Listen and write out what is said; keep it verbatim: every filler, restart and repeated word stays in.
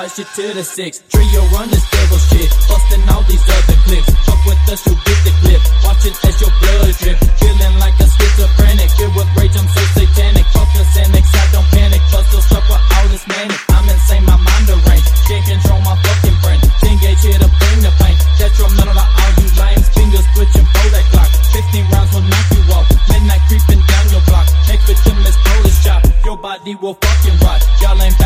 fight shit to the six. Trio run this devil shit, busting all these other clips. Fuck with us, you get the clip. Watching as your blood drip, feeling like a schizophrenic. Filled with rage, I'm so satanic. Focus and I don't panic, but still stuck with all this manic. I'm insane, my mind deranged, can't control my fucking brain. ten gauge here to bring the pain. Detrimental to all you lames, fingers twitching for that clock. Fifteen rounds will knock you off, midnight creeping down your block. Next victim is Polish chop, your body will fucking rot. Y'all ain't